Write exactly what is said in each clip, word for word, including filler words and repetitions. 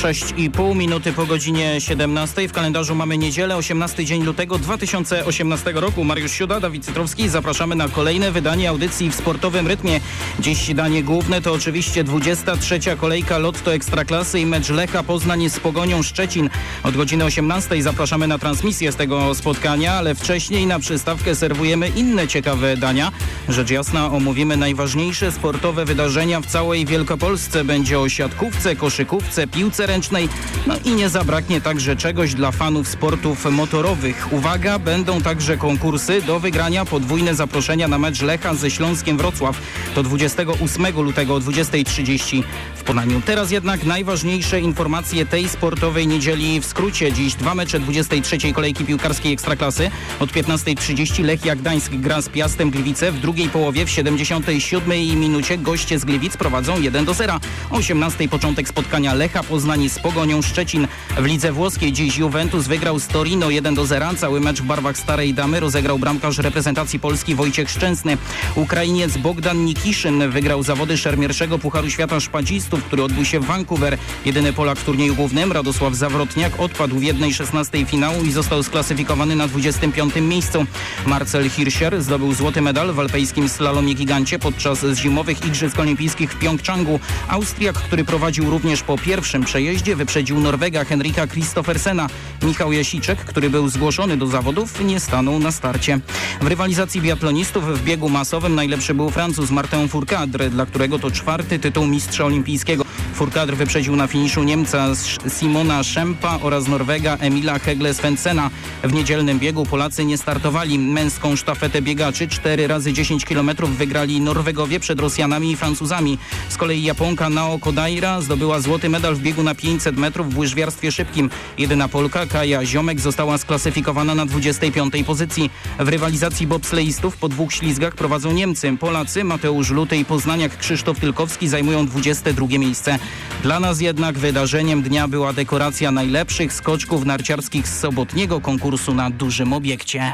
sześć i pół minuty po godzinie siedemnastej. W kalendarzu mamy niedzielę, osiemnasty dzień lutego dwa tysiące osiemnastego roku. Mariusz Siuda, Dawid Cytrowski. Zapraszamy na kolejne wydanie audycji w sportowym rytmie. Dziś danie główne to oczywiście dwudziesta trzecia kolejka Lotto Ekstraklasy i mecz Lecha Poznań z Pogonią Szczecin. Od godziny osiemnastej zapraszamy na transmisję z tego spotkania, ale wcześniej na przystawkę serwujemy inne ciekawe dania. Rzecz jasna omówimy najważniejsze sportowe wydarzenia w całej Wielkopolsce. Będzie o siatkówce, koszykówce, piłce ręcznej, no i nie zabraknie także czegoś dla fanów sportów motorowych. Uwaga, będą także konkursy do wygrania, podwójne zaproszenia na mecz Lecha ze Śląskiem Wrocław. To dwudziestego ósmego lutego o dwudziestej trzydzieści w Poznaniu. Teraz jednak najważniejsze informacje tej sportowej niedzieli w skrócie. Dziś dwa mecze dwudziestej trzeciej kolejki piłkarskiej Ekstraklasy. Od piętnastej trzydzieści Lechia Gdańsk gra z Piastem Gliwice. W drugiej połowie w siedemdziesiątej siódmej minucie goście z Gliwic prowadzą jeden do zera. O osiemnastej początek spotkania Lecha Poznań z Pogonią Szczecin. W lidze włoskiej dziś Juventus wygrał z Torino jeden do zera. Cały mecz w barwach Starej Damy rozegrał bramkarz reprezentacji Polski Wojciech Szczęsny. Ukrainiec Bogdan Nikiszyn wygrał zawody szermierczego Pucharu Świata Szpadzistów, który odbył się w Vancouver. Jedyny Polak w turnieju głównym, Radosław Zawrotniak, odpadł w jednej szesnastej finału i został sklasyfikowany na dwudziestym piątym miejscu. Marcel Hirscher zdobył złoty medal w alpejskim slalomie gigancie podczas zimowych Igrzysk Olimpijskich w Pjongczangu. Austriak, który prowadził również po pierwszym przejeździe, wyprzedził Norwega Henrika Kristoffersena. Michał Jasiczek, który był zgłoszony do zawodów, nie stanął na starcie. W rywalizacji biatlonistów w biegu masowym najlepszy był Francuz Martin Fourcade, dla którego to czwarty tytuł mistrza olimpijskiego. Fourcade wyprzedził na finiszu Niemca Simona Szempa oraz Norwega Emila Hegle Svendsena. W niedzielnym biegu Polacy nie startowali. Męską sztafetę biegaczy cztery razy dziesięć kilometrów wygrali Norwegowie przed Rosjanami i Francuzami. Z kolei Japonka Nao Kodaira zdobyła złoty medal w biegu na pięćset metrów w łyżwiarstwie szybkim. Jedyna Polka Kaja Ziomek została sklasyfikowana na dwudziestej piątej pozycji. W rywalizacji bobsleistów po dwóch ślizgach prowadzą Niemcy. Polacy Mateusz Luty i poznaniak Krzysztof Tylkowski zajmują dwudzieste drugie miejsce. Dla nas jednak wydarzeniem dnia była dekoracja najlepszych skoczków narciarskich z sobotniego konkursu na dużym obiekcie.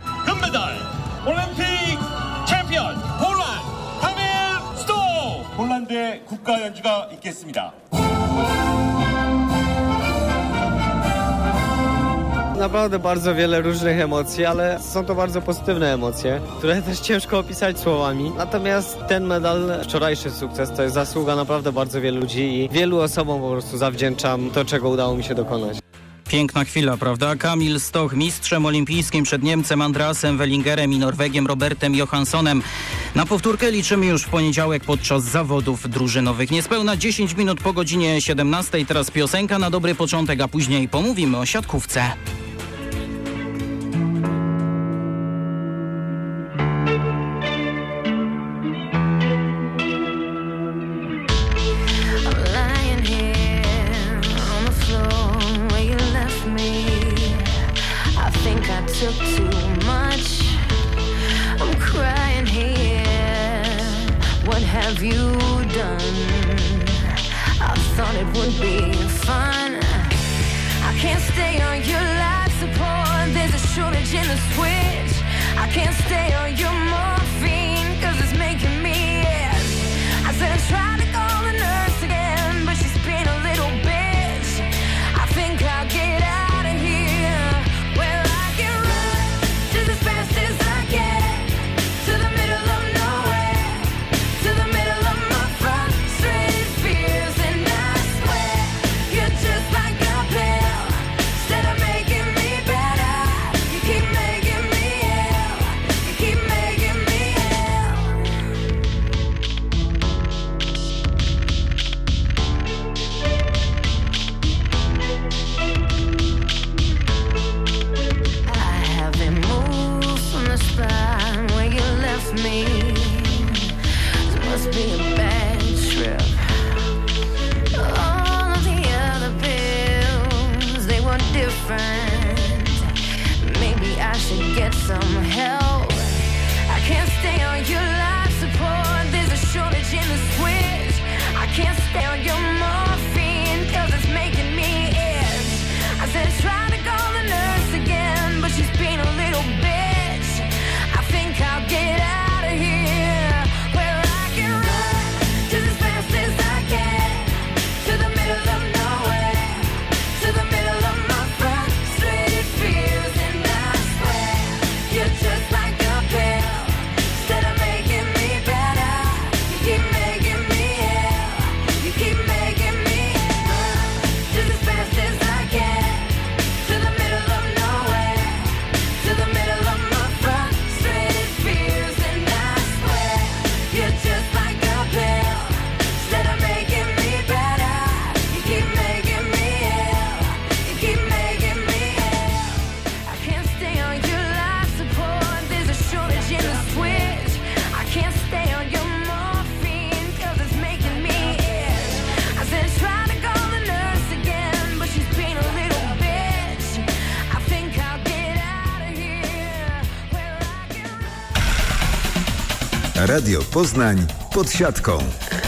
금메달 올림픽 챔피언 폴란드 카밀 스토 폴란드의 국가 연주가 있겠습니다. Naprawdę bardzo wiele różnych emocji, ale są to bardzo pozytywne emocje, które też ciężko opisać słowami. Natomiast ten medal, wczorajszy sukces, to jest zasługa naprawdę bardzo wielu ludzi i wielu osobom po prostu zawdzięczam to, czego udało mi się dokonać. Piękna chwila, prawda? Kamil Stoch mistrzem olimpijskim przed Niemcem Andreasem Wellingerem i Norwegiem Robertem Johanssonem. Na powtórkę liczymy już w poniedziałek podczas zawodów drużynowych. Niespełna dziesięć minut po godzinie siedemnastej. Teraz piosenka na dobry początek, a później pomówimy o siatkówce. Took too much. I'm crying here. What have you done? I thought it would be fun. I can't stay on your life support. There's a shortage in the switch. I can't stay on your morphine, cause it's making me itch. I said I tried to call the nurse again, but she's been a little bitch. I think I'll get out of here. Well, just as fast as I can, to the middle of nowhere, to the middle of my frustrated fears. And I swear, you're just like a pill. Instead of making me better, you keep making me ill. You keep making me ill. Radio Poznań pod siatką.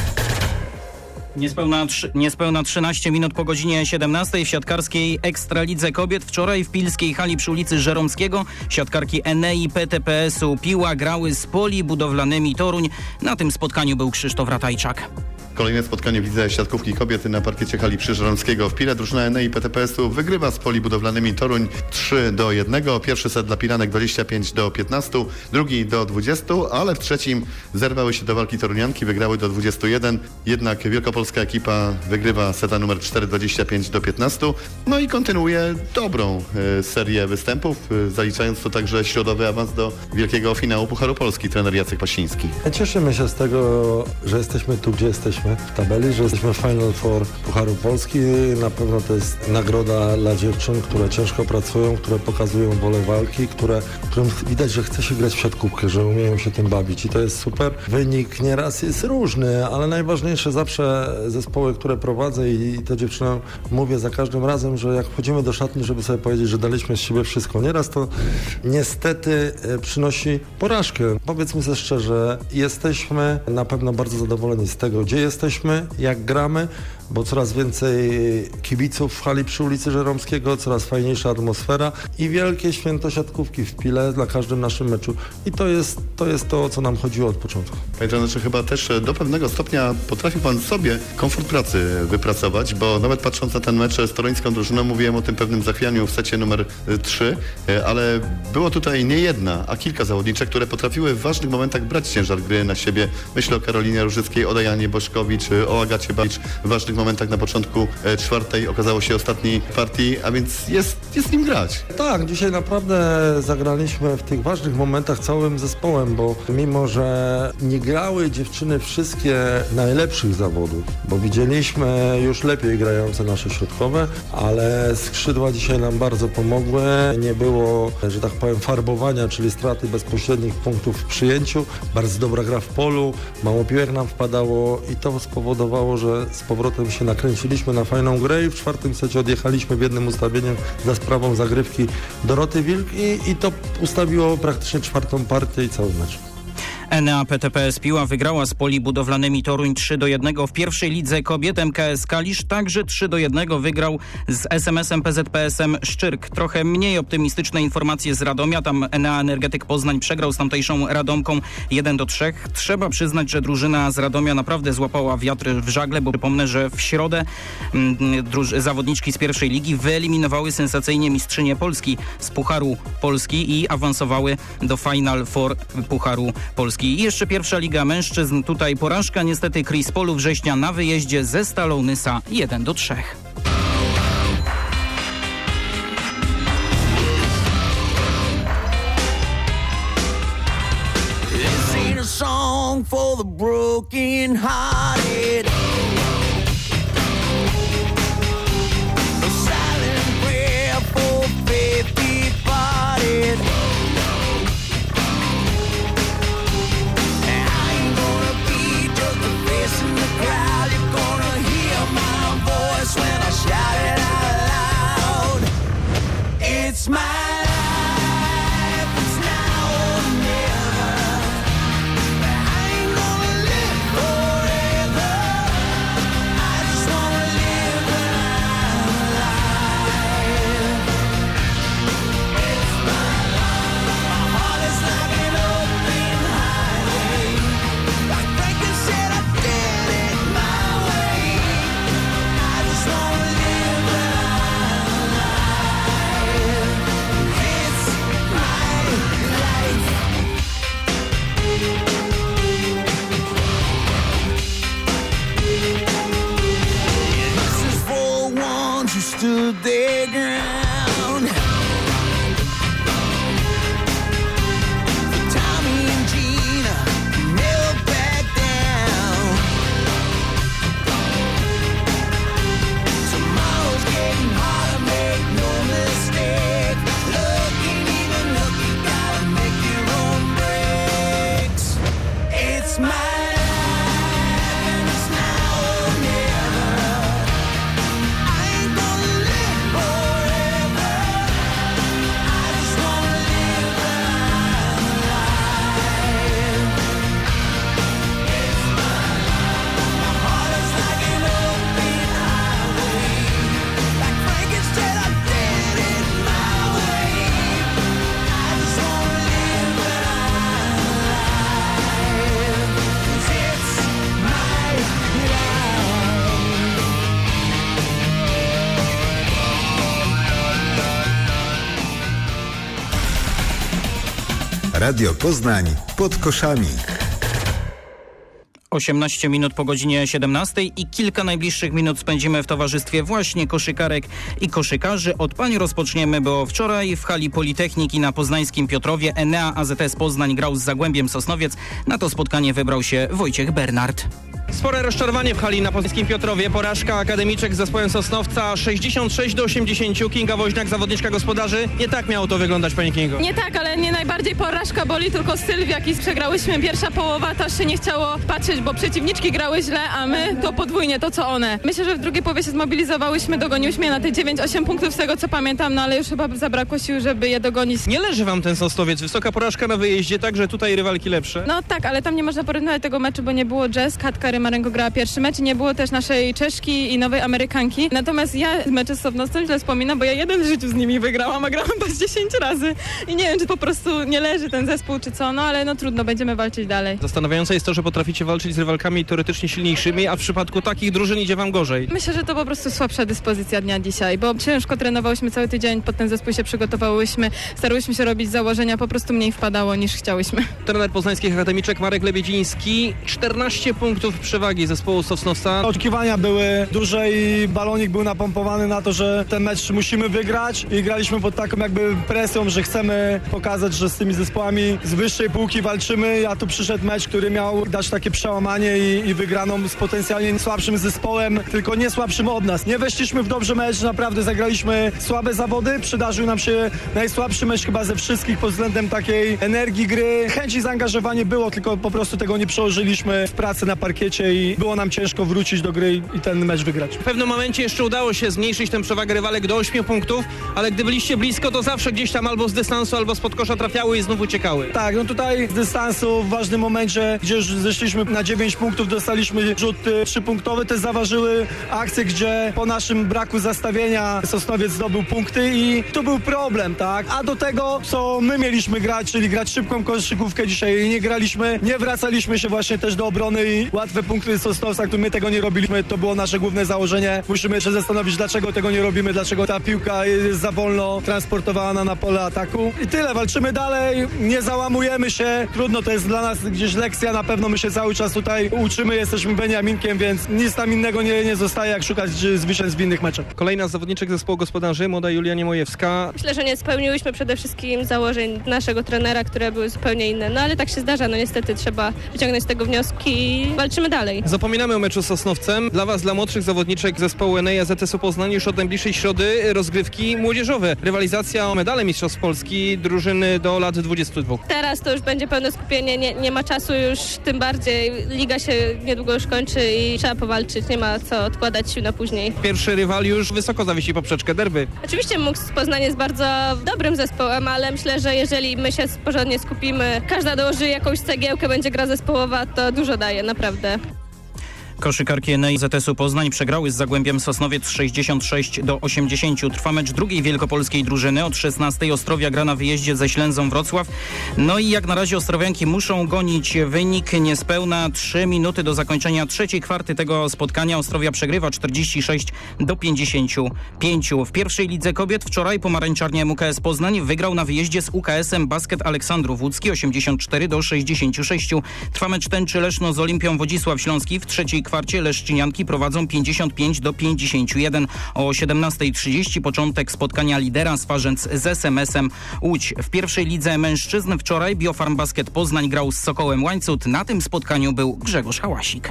Niespełna, trzy, niespełna trzynaście minut po godzinie siedemnastej w siatkarskiej Ekstralidze Kobiet. Wczoraj w pilskiej hali przy ulicy Żeromskiego siatkarki Enei P T P S-u Piła grały z Poli Budowlanymi Toruń. Na tym spotkaniu był Krzysztof Ratajczak. Kolejne spotkanie w lidze siatkówki kobiety na parkiecie hali przy Żeromskiego w Pile. Drużyna Enei P T P S-u wygrywa z Poli Budowlanymi Toruń trzy do jednego. Pierwszy set dla Pilanek dwadzieścia pięć do piętnastu, drugi do dwudziestu, ale w trzecim zerwały się do walki torunianki, wygrały do dwudziestu jeden. Jednak wielkopolska ekipa wygrywa seta numer cztery dwadzieścia pięć do piętnastu. No i kontynuuje dobrą e, serię występów, e, zaliczając to także środowy awans do wielkiego finału Pucharu Polski, trener Jacek Pasiński. Cieszymy się z tego, że jesteśmy tu, gdzie jesteśmy w tabeli, że jesteśmy w Final Four Pucharu Polski. Na pewno to jest nagroda dla dziewczyn, które ciężko pracują, które pokazują wolę walki, które, którym widać, że chce się grać w siatkówkę, że umieją się tym bawić i to jest super. Wynik nieraz jest różny, ale najważniejsze zawsze zespoły, które prowadzę i to dziewczynom mówię za każdym razem, że jak wchodzimy do szatni, żeby sobie powiedzieć, że daliśmy z siebie wszystko. Nieraz to niestety przynosi porażkę. Powiedzmy sobie szczerze, jesteśmy na pewno bardzo zadowoleni z tego, gdzie jesteśmy, jak gramy, bo coraz więcej kibiców w hali przy ulicy Żeromskiego, coraz fajniejsza atmosfera i wielkie święto siatkówki w Pile dla każdym naszym meczu. I to jest to, jest to o co nam chodziło od początku. Panie trenerze, chyba też do pewnego stopnia potrafił pan sobie komfort pracy wypracować, bo nawet patrząc na ten mecz z toruńską drużyną, mówiłem o tym pewnym zachwianiu w secie numer trzy, ale było tutaj nie jedna, a kilka zawodniczek, które potrafiły w ważnych momentach brać ciężar gry na siebie. Myślę o Karolinie Różyckiej, o Dajanie Boszkowicz, o Agacie Bacz w ważnych momentach na początku e, czwartej, okazało się ostatniej partii, a więc jest, jest nim grać. Tak, dzisiaj naprawdę zagraliśmy w tych ważnych momentach całym zespołem, bo mimo, że nie grały dziewczyny wszystkie najlepszych zawodów, bo widzieliśmy już lepiej grające nasze środkowe, ale skrzydła dzisiaj nam bardzo pomogły. Nie było, że tak powiem, farbowania, czyli straty bezpośrednich punktów w przyjęciu. Bardzo dobra gra w polu, mało piłek nam wpadało i to spowodowało, że z powrotem się nakręciliśmy na fajną grę i w czwartym secie odjechaliśmy w jednym ustawieniu za sprawą zagrywki Doroty Wilk i, i to ustawiło praktycznie czwartą partię i cały mecz. Enea P T P S Piła wygrała z Poli Budowlanymi Toruń trzy do jednego w pierwszej lidze kobiet. M K S Kalisz także trzy do jednego wygrał z S M S-em P Z P S-em Szczyrk. Trochę mniej optymistyczne informacje z Radomia. Tam Enea Energetyk Poznań przegrał z tamtejszą Radomką jeden do trzech. Trzeba przyznać, że drużyna z Radomia naprawdę złapała wiatr w żagle, bo przypomnę, że w środę mm, druż- zawodniczki z pierwszej ligi wyeliminowały sensacyjnie mistrzynię Polski z Pucharu Polski i awansowały do Final Four Pucharu Polski. I jeszcze pierwsza liga mężczyzn. Tutaj porażka niestety Chris Polu Września na wyjeździe ze Stalą Nysa jeden do trzech. This ain't a song for the broken hearted. A silent prayer for faith departed. When I shout it out loud, it's my life, it's now or never. I ain't gonna live forever. I just wanna live when I'm alive. It's my life. My heart is like an open highway. Like Franklin said, I did it my way. I just wanna live when I'm alive. It's my life. This is for ones who stood their ground. For Tommy and Gina, who never back down. Tomorrow's getting harder, make no mistake. Look, ain't even look, you gotta make your own breaks. It's my life, and it's now or never. I ain't gonna live forever. Radio Poznań pod koszami. osiemnaście minut po godzinie siedemnastej i kilka najbliższych minut spędzimy w towarzystwie właśnie koszykarek i koszykarzy. Od pań rozpoczniemy, bo wczoraj w hali Politechniki na poznańskim Piotrowie Enea A Z S Poznań grał z Zagłębiem Sosnowiec. Na to spotkanie wybrał się Wojciech Bernard. Spore rozczarowanie w hali na poznańskim Piotrowie. Porażka akademiczek z zespołem Sosnowca sześćdziesiąt sześć do osiemdziesięciu. Kinga Woźniak, zawodniczka gospodarzy. Nie tak miało to wyglądać, pani Kingo. Nie tak, ale nie najbardziej porażka boli, tylko styl, w jaki przegrałyśmy. Pierwsza połowa, to się nie chciało patrzeć, bo przeciwniczki grały źle, a my to podwójnie, to co one. Myślę, że w drugiej połowie się zmobilizowałyśmy, dogoniłyśmy je na te dziewięć osiem punktów z tego co pamiętam, no ale już chyba zabrakło sił, żeby je dogonić. Nie leży wam ten Sosnowiec. Wysoka porażka na wyjeździe, także tutaj rywalki lepsze. No tak, ale tam nie można porównywać tego meczu, bo nie było Jazz, Katka Rymarenko grała pierwszy mecz i nie było też naszej Czeszki i nowej Amerykanki. Natomiast ja mecze z Sosnowcem źle wspominam, bo ja jeden w życiu z nimi wygrałam, a grałam to z dziesięć razy. I nie wiem, czy po prostu nie leży ten zespół, czy co, no ale no trudno, będziemy walczyć dalej. Zastanawiające jest to, że potraficie walczyć z rywalkami teoretycznie silniejszymi, a w przypadku takich drużyn idzie wam gorzej. Myślę, że to po prostu słabsza dyspozycja dnia dzisiaj, bo ciężko trenowałyśmy cały tydzień, pod ten zespół się przygotowałyśmy, starałyśmy się robić założenia, po prostu mniej wpadało niż chciałyśmy. Trener poznańskich akademiczek Marek Lebiedziński, czternaście punktów przewagi zespołu Sosnowca. Oczekiwania były duże i balonik był napompowany na to, że ten mecz musimy wygrać i graliśmy pod taką jakby presją, że chcemy pokazać, że z tymi zespołami z wyższej półki walczymy, a tu przyszedł mecz, który miał dać takie przełamanie i, i wygraną z potencjalnie słabszym zespołem, tylko nie słabszym od nas. Nie weszliśmy w dobrze mecz, naprawdę zagraliśmy słabe zawody, przydarzył nam się najsłabszy mecz chyba ze wszystkich pod względem takiej energii gry. Chęci zaangażowanie było, tylko po prostu tego nie przełożyliśmy w pracę na parkiecie i było nam ciężko wrócić do gry i ten mecz wygrać. W pewnym momencie jeszcze udało się zmniejszyć tę przewagę rywalek do ośmiu punktów, ale gdy byliście blisko, to zawsze gdzieś tam albo z dystansu, albo z podkosza trafiały i znów uciekały. Tak, no tutaj z dystansu w ważnym momencie, gdzie już zeszliśmy na dziewięć punktów, dostaliśmy rzut trzypunktowy, te zaważyły akcje, gdzie po naszym braku zastawienia Sosnowiec zdobył punkty i tu był problem, tak? A do tego, co my mieliśmy grać, czyli grać szybką koszykówkę, dzisiaj nie graliśmy, nie wracaliśmy się właśnie też do obrony i łatwe punkty Sosnowca, my tego nie robiliśmy, to było nasze główne założenie. Musimy się zastanowić, dlaczego tego nie robimy, dlaczego ta piłka jest za wolno transportowana na pole ataku. I tyle, walczymy dalej, nie załamujemy się, trudno, to jest dla nas gdzieś lekcja, na pewno my się cały czas tutaj uczymy, jesteśmy Beniaminkiem, więc nic tam innego nie, nie zostaje, jak szukać zwycięstw w innych meczach. Kolejna z zawodniczek zespołu gospodarzy, młoda Julia Niemojewska. Myślę, że nie spełniłyśmy przede wszystkim założeń naszego trenera, które były zupełnie inne, no ale tak się zdarza, no niestety trzeba wyciągnąć z tego wnioski i walczymy dalej. Zapominamy o meczu z Sosnowcem. Dla was, dla młodszych zawodniczek zespołu Enea A Z S Poznań już od najbliższej środy rozgrywki młodzieżowe. Rywalizacja o medale Mistrzostw Polski drużyny do lat dwudziestu dwóch. Teraz to już będzie pełne skupienie, nie, nie ma czasu już, tym bardziej liga się niedługo już kończy i trzeba powalczyć, nie ma co odkładać sił na później. Pierwszy rywal już wysoko zawiesi poprzeczkę, derby. Oczywiście Muks Poznań jest bardzo dobrym zespołem, ale myślę, że jeżeli my się porządnie skupimy, każda dołoży jakąś cegiełkę, będzie gra zespołowa, to dużo daje, naprawdę. Koszykarki Enei Z S U Poznań przegrały z Zagłębiem Sosnowiec sześćdziesiąt sześć do osiemdziesięciu. Trwa mecz drugiej wielkopolskiej drużyny. Od szesnastej Ostrowia gra na wyjeździe ze Ślęzą Wrocław. No i jak na razie ostrowianki muszą gonić wynik. Niespełna trzy minuty do zakończenia trzeciej kwarty tego spotkania. Ostrowia przegrywa czterdzieści sześć do pięćdziesięciu pięciu. W pierwszej lidze kobiet wczoraj pomarańczarnie M U K S Poznań wygrał na wyjeździe z U K S-em Basket Aleksandrów Łódzki osiemdziesiąt cztery do sześćdziesięciu sześciu. Trwa mecz tęczy Leszno z Olimpią Wodzisław Śląski. W trzeciej kwarcie Leszczynianki prowadzą pięćdziesiąt pięć do pięćdziesięciu jeden. O siedemnastej trzydzieści początek spotkania lidera Swarzędz z S M S-em Łódź. W pierwszej lidze mężczyzn wczoraj Biofarm Basket Poznań grał z Sokołem Łańcut. Na tym spotkaniu był Grzegorz Hałasik.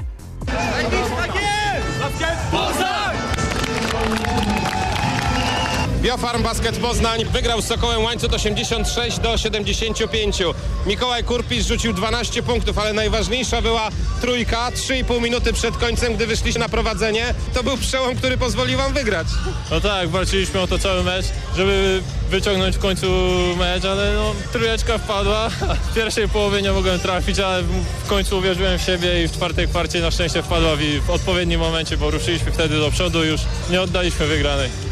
Biofarm Basket Poznań wygrał z Sokołem Łańcut osiemdziesiąt sześć do siedemdziesięciu pięciu. Mikołaj Kurpisz rzucił dwanaście punktów, ale najważniejsza była trójka. trzy i pół minuty przed końcem, gdy wyszliście na prowadzenie. To był przełom, który pozwolił wam wygrać. No tak, walczyliśmy o to cały mecz, żeby wyciągnąć w końcu mecz, ale no, trójeczka wpadła. W pierwszej połowie nie mogłem trafić, ale w końcu uwierzyłem w siebie i w czwartej kwarcie na szczęście wpadła w odpowiednim momencie, bo ruszyliśmy wtedy do przodu i już nie oddaliśmy wygranej.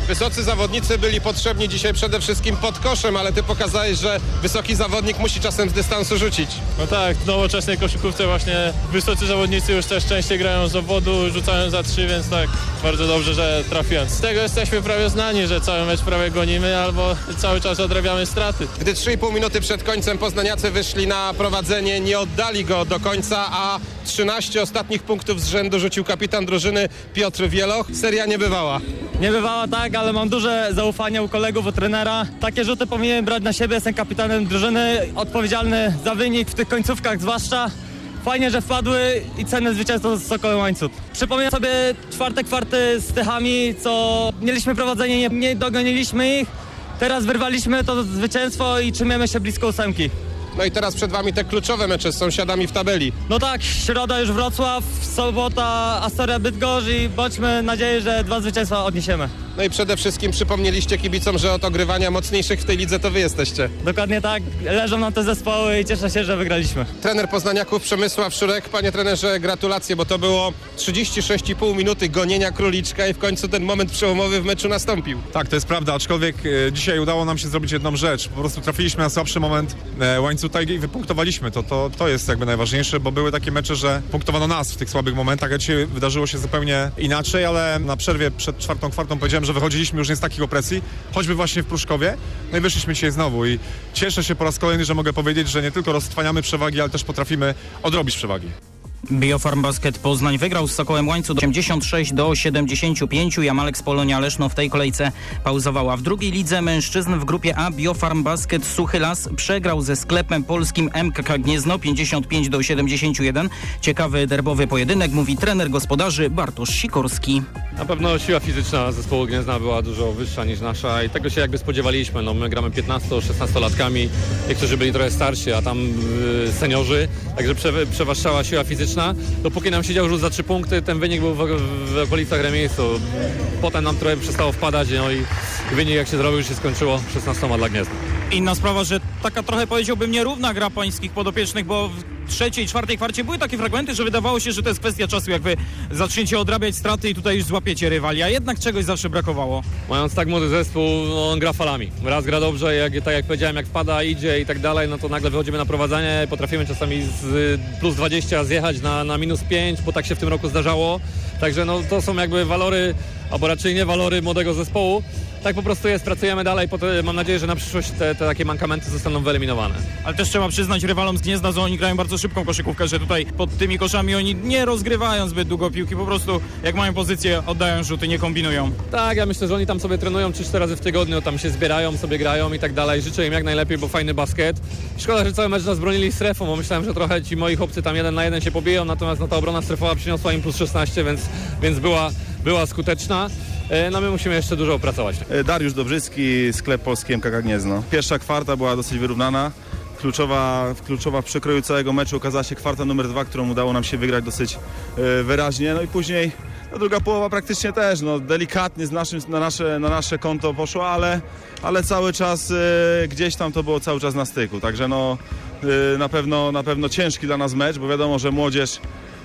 Wysocy zawodnicy byli potrzebni dzisiaj przede wszystkim pod koszem, ale ty pokazałeś, że wysoki zawodnik musi czasem z dystansu rzucić. No tak, w nowoczesnej koszykówce właśnie wysocy zawodnicy już też częściej grają z obwodu, rzucają za trzy, więc tak, bardzo dobrze, że trafiłem. Z tego jesteśmy prawie znani, że cały mecz prawie gonimy albo cały czas odrabiamy straty. Gdy trzy i pół minuty przed końcem poznaniacy wyszli na prowadzenie, nie oddali go do końca, a trzynaście ostatnich punktów z rzędu rzucił kapitan drużyny Piotr Wieloch. Seria niebywała. Nie bywała tak, ale mam duże zaufanie u kolegów, u trenera. Takie rzuty powinien brać na siebie, jestem kapitanem drużyny, odpowiedzialny za wynik w tych końcówkach zwłaszcza. Fajnie, że wpadły i cenne zwycięstwo z Sokołem Łańcut. Przypominam sobie czwarte kwarty z Tychami, co mieliśmy prowadzenie, nie, nie dogoniliśmy ich. Teraz wyrwaliśmy to zwycięstwo i trzymiemy się blisko ósemki. No i teraz przed wami te kluczowe mecze z sąsiadami w tabeli. No tak, środa już Wrocław, sobota Astoria Bydgoszcz i bądźmy nadzieję, że dwa zwycięstwa odniesiemy. No i przede wszystkim przypomnieliście kibicom, że od ogrywania mocniejszych w tej lidze to wy jesteście. Dokładnie tak, leżą nam te zespoły i cieszę się, że wygraliśmy. Trener poznaniaków Przemysław Szurek. Panie trenerze, gratulacje, bo to było trzydzieści sześć i pół minuty gonienia króliczka i w końcu ten moment przełomowy w meczu nastąpił. Tak, to jest prawda, aczkolwiek e, dzisiaj udało nam się zrobić jedną rzecz. Po prostu trafiliśmy na słabszy moment e, łańcucha i wypunktowaliśmy. To, to, to jest jakby najważniejsze, bo były takie mecze, że punktowano nas w tych słabych momentach, a dzisiaj wydarzyło się zupełnie inaczej, ale na przerwie przed czwartą kwartą powiedziałem, że wychodziliśmy już nie z takich opresji, choćby właśnie w Pruszkowie, no i wyszliśmy dzisiaj znowu i cieszę się po raz kolejny, że mogę powiedzieć, że nie tylko roztrwaniamy przewagi, ale też potrafimy odrobić przewagi. Biofarm Basket Poznań wygrał z Sokołem Łańcut osiemdziesiąt sześć do siedemdziesięciu pięciu. Jamalek z Polonia Leszno w tej kolejce pauzowała. W drugiej lidze mężczyzn w grupie A Biofarm Basket Suchy Las przegrał ze sklepem polskim M K K Gniezno pięćdziesiąt pięć do siedemdziesięciu jeden. Ciekawy derbowy pojedynek, mówi trener gospodarzy Bartosz Sikorski. Na pewno siła fizyczna zespołu Gniezna była dużo wyższa niż nasza i tego się jakby spodziewaliśmy. No, my gramy piętnasto-szesnastolatkami, niektórzy byli trochę starsi, a tam yy, seniorzy, także prze, przewyższała siła fizyczna. Dopóki nam siedział rzut za trzy punkty, ten wynik był w, w okolicach remisu. Potem nam trochę przestało wpadać, no i wynik jak się zrobił, już się skończyło szesnastoma dla Gniezna. Inna sprawa, że taka trochę powiedziałbym nierówna gra pańskich podopiecznych, bo w trzeciej, czwartej kwarcie były takie fragmenty, że wydawało się, że to jest kwestia czasu, jak wy zaczniecie odrabiać straty i tutaj już złapiecie rywali, a jednak czegoś zawsze brakowało. Mając tak młody zespół, no, on gra falami. Raz gra dobrze, jak, tak jak powiedziałem, jak wpada, idzie i tak dalej, no to nagle wychodzimy na prowadzenie, potrafimy czasami z plus dwadzieścia zjechać na, na minus pięć, bo tak się w tym roku zdarzało. Także no, to są jakby walory, albo raczej nie walory młodego zespołu. Tak po prostu jest, pracujemy dalej, potem mam nadzieję, że na przyszłość te, te takie mankamenty zostaną wyeliminowane. Ale też trzeba przyznać rywalom z Gniezna, że oni grają bardzo szybką koszykówkę, że tutaj pod tymi koszami oni nie rozgrywają zbyt długo piłki, po prostu jak mają pozycję, oddają rzuty, nie kombinują. Tak, ja myślę, że oni tam sobie trenują trzy cztery razy w tygodniu, tam się zbierają, sobie grają i tak dalej. Życzę im jak najlepiej, bo fajny basket. Szkoda, że cały mecz nas bronili strefą, bo myślałem, że trochę ci moi chłopcy tam jeden na jeden się pobiją, natomiast no, ta obrona strefowa przyniosła im plus szesnaście, więc, więc była, była skuteczna. No my musimy jeszcze dużo opracować. Dariusz Dobrzycki, sklep polski M K K Gniezno. Pierwsza kwarta była dosyć wyrównana. Kluczowa, kluczowa w przekroju całego meczu okazała się kwarta numer dwa, którą udało nam się wygrać dosyć e, wyraźnie. No i później no, druga połowa praktycznie też, no, delikatnie z naszym, na, nasze, na nasze konto poszła, ale, ale cały czas e, gdzieś tam to było cały czas na styku. Także no, e, na pewno, na pewno ciężki dla nas mecz, bo wiadomo, że młodzież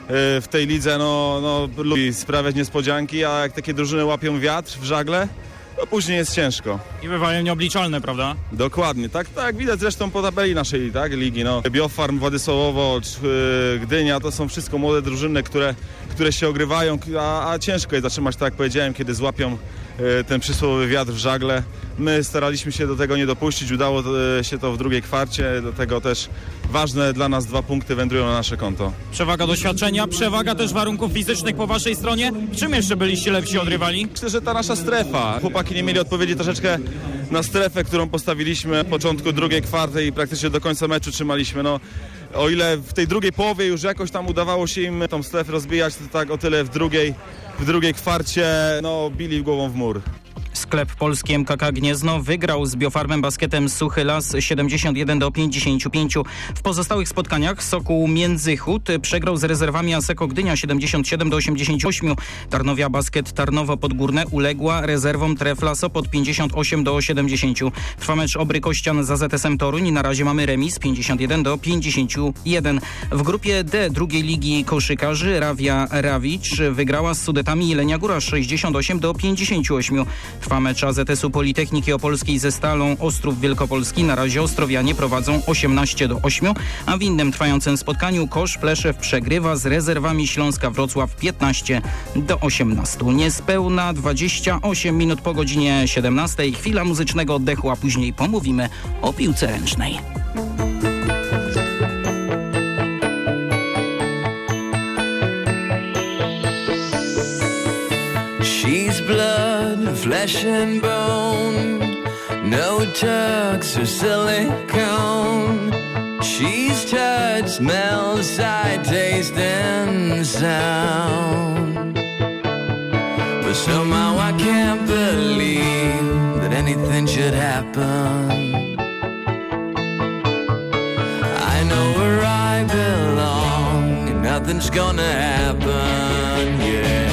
w tej lidze no, no, lubi sprawiać niespodzianki, a jak takie drużyny łapią wiatr w żagle, to później jest ciężko. I bywają nieobliczalne, prawda? Dokładnie, tak, tak widać zresztą po tabeli naszej tak, ligi. No. Biofarm, Władysławowo, Gdynia, to są wszystko młode drużyny, które, które się ogrywają, a, a ciężko jest zatrzymać, tak jak powiedziałem, kiedy złapią ten przysłowiowy wiatr w żagle. My staraliśmy się do tego nie dopuścić, udało się to w drugiej kwarcie, do tego też ważne dla nas dwa punkty wędrują na nasze konto. Przewaga doświadczenia, przewaga też warunków fizycznych po waszej stronie. W czym jeszcze byliście lepsi od rywali? Myślę, że ta nasza strefa. Chłopaki nie mieli odpowiedzi troszeczkę na strefę, którą postawiliśmy na początku drugiej kwarty i praktycznie do końca meczu trzymaliśmy. No, o ile w tej drugiej połowie już jakoś tam udawało się im tą strefę rozbijać, to tak o tyle w drugiej, w drugiej kwarcie no, bili głową w mur. Sklep polski M K K Gniezno wygrał z Biofarmem Basketem Suchy Las siedemdziesiąt jeden do pięćdziesięciu pięciu. W pozostałych spotkaniach Sokół Międzychód przegrał z rezerwami Asseco Gdynia siedemdziesiąt siedem do osiemdziesięciu ośmiu. Tarnowia Basket Tarnowo Podgórne uległa rezerwom Trefla Sopot pięćdziesiąt osiem do siedemdziesięciu. Trwa mecz Obry Kościan z A Z S-em Toruń i na razie mamy remis pięćdziesiąt jeden do pięćdziesięciu jeden. W grupie D drugiej ligi koszykarzy Rawia Rawicz wygrała z Sudetami Jelenia Góra sześćdziesiąt osiem do pięćdziesięciu ośmiu. Trwa Trwa mecz A Z S-u Politechniki Opolskiej ze Stalą Ostrów Wielkopolski. Na razie ostrowianie prowadzą osiemnaście do ośmiu, a w innym trwającym spotkaniu Kosz Pleszew przegrywa z Rezerwami Śląska Wrocław piętnaście do osiemnastu. Niespełna dwadzieścia osiem minut po godzinie siedemnastej. Chwila muzycznego oddechu, a później pomówimy o piłce ręcznej. She's blood, flesh and bone, no tucks or silicone. She's touch, smell, sight, taste and sound. But somehow I can't believe that anything should happen. I know where I belong and nothing's gonna happen, yeah.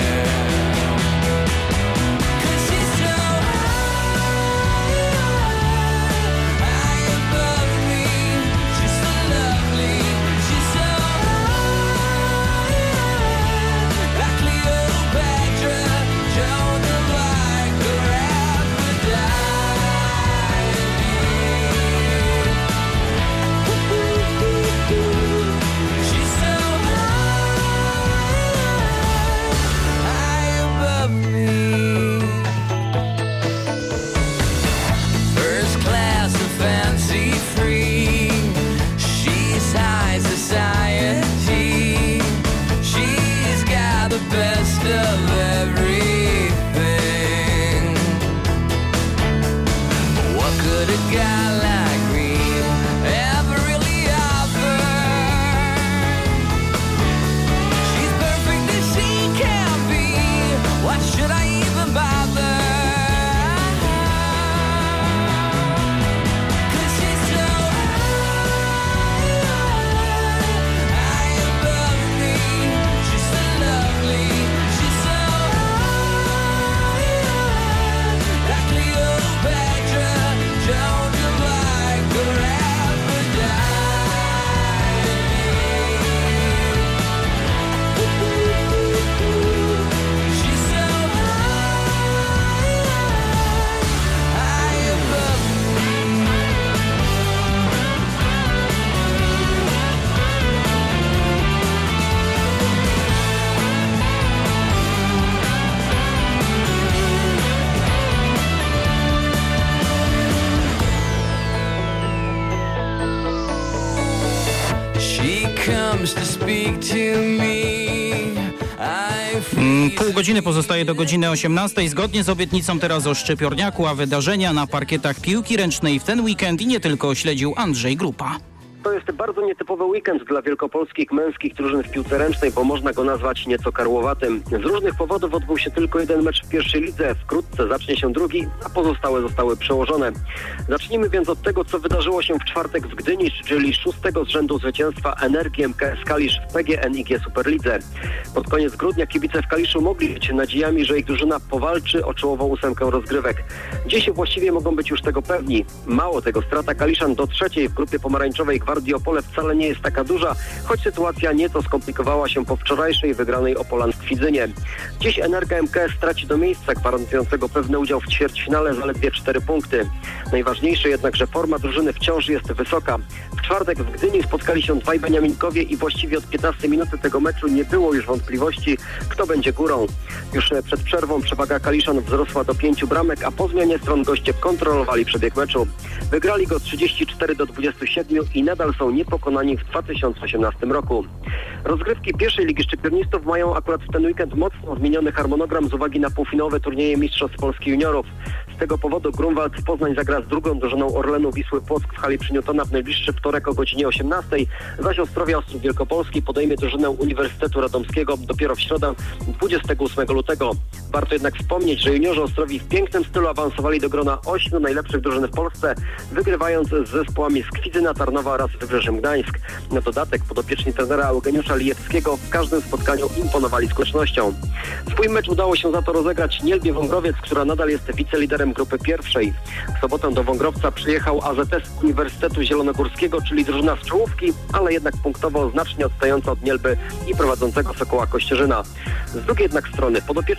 Pół godziny pozostaje do godziny osiemnastej. Zgodnie z obietnicą teraz o Szczypiorniaku, a wydarzenia na parkietach piłki ręcznej w ten weekend i nie tylko śledził Andrzej Grupa. To jest bardzo nietypowy weekend dla wielkopolskich męskich drużyn w piłce ręcznej, bo można go nazwać nieco karłowatym. Z różnych powodów odbył się tylko jeden mecz w pierwszej lidze. Wkrótce zacznie się drugi, a pozostałe zostały przełożone. Zacznijmy więc od tego, co wydarzyło się w czwartek w Gdyni, czyli szóstego z rzędu zwycięstwa Energii M K S Kalisz w P G N I G Superlidze. Pod koniec grudnia kibice w Kaliszu mogli być nadziejami, że ich drużyna powalczy o czołową ósemkę rozgrywek. Dziś właściwie mogą być już tego pewni. Mało tego, strata Kaliszan do trzeciej w grupie pomarańczowej Gwardii Opole wcale nie jest taka duża, choć sytuacja nieco skomplikowała się po wczorajszej wygranej Opolan w Kwidzynie. Dziś Energa M K S straci do miejsca gwarantującego pewny udział w ćwierćfinale zaledwie cztery punkty. Najważniejsze jednak, że forma drużyny wciąż jest wysoka. W czwartek w Gdyni spotkali się dwaj Beniaminkowie i właściwie od piętnastej minuty tego meczu nie było już wątpliwości, kto będzie górą. Już przed przerwą przewaga Kaliszan wzrosła do pięciu bramek, a po zmianie stron goście kontrolowali przebieg meczu. Wygrali go trzydzieści cztery do dwudziestu siedmiu i nadal są niepokonani w dwa tysiące osiemnastym roku. Rozgrywki pierwszej Ligi Szczypiornistów mają akurat w ten weekend mocno zmieniony harmonogram z uwagi na półfinałowe turnieje Mistrzostw Polski Juniorów. Z tego powodu Grunwald Poznań zagra z drugą drużyną Orlenu Wisły Płock w hali przy Newtona w najbliższy wtorek o godzinie osiemnastej, zaś Ostrowia Ostrów Wielkopolski podejmie drużynę Uniwersytetu Radomskiego dopiero w środę dwudziestego ósmego lutego. Warto jednak wspomnieć, że juniorzy Ostrowi w pięknym stylu awansowali do grona ośmiu najlepszych drużyn w Polsce, wygrywając z zespołami z Kwidzyna, Tarnowa oraz Wybrzeżem Gdańsk. Na dodatek podopieczni trenera Eugeniusza Lijewskiego w każdym spotkaniu imponowali skutecznością. Swój mecz udało się za to rozegrać Nielbie Wągrowiec, która nadal jest wiceliderem grupy pierwszej. W sobotę do Wągrowca przyjechał A Z S Uniwersytetu Zielonogórskiego, czyli drużyna z czołówki, ale jednak punktowo znacznie odstająca od Nielby i prowadzącego Sokoła Kościerzyna. Z drugiej jednak strony podopieczni trenera